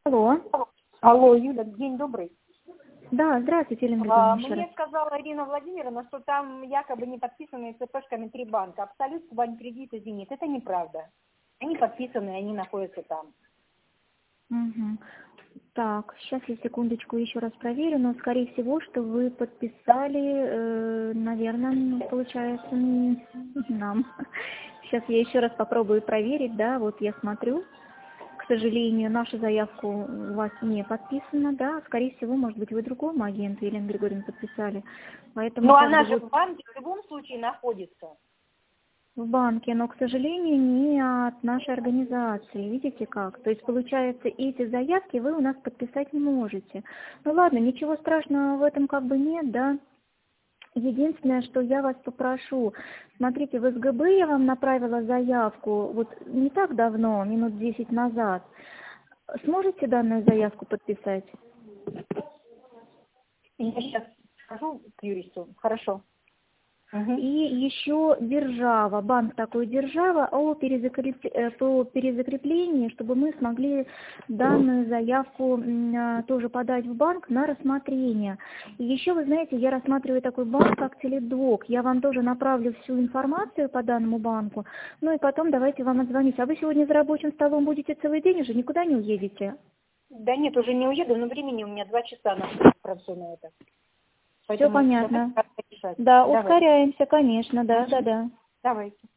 Алло. Алло, Юля, день добрый. Да, здравствуйте, Елена Григорьевна, еще Мне раз. сказала Ирина Владимировна, что там якобы не подписаны ЦПшками 3 банка. Абсолют, Кубань Кредит и Зенит. Это неправда. Они подписаны, они находятся там. Угу. Так, сейчас я секундочку еще раз проверю, но скорее всего, что вы подписали, наверное, получается, нам. Сейчас я еще раз попробую проверить, да, вот я смотрю. К сожалению, наша заявка у вас не подписана, да, скорее всего, может быть, вы другому агенту, Елену Григорьевну, подписали. Поэтому Но как она бы же вот в банке в любом случае находится. в банке, но, к сожалению, не от нашей организации. Видите как? То есть, получается, эти заявки вы у нас подписать не можете. Ну ладно, ничего страшного в этом как бы нет, да. Единственное, что я вас попрошу, смотрите, в СГБ я вам направила заявку, вот не так давно, минут 10 назад. Сможете данную заявку подписать? Я сейчас скажу к юристу. Хорошо. И еще держава, банк такой держава, по перезакреплению, чтобы мы смогли данную заявку тоже подать в банк на рассмотрение. И еще, вы знаете, я рассматриваю такой банк, как Теледок. Я вам тоже направлю всю информацию по данному банку. Ну и потом давайте вам отзвонюсь. А вы сегодня за рабочим столом будете целый день, уже никуда не уедете? Да нет, уже не уеду, но времени у меня 2 часа на все на это. Все Поэтому понятно. давайте решать. Да, Давай. ускоряемся, конечно, да. Давайте.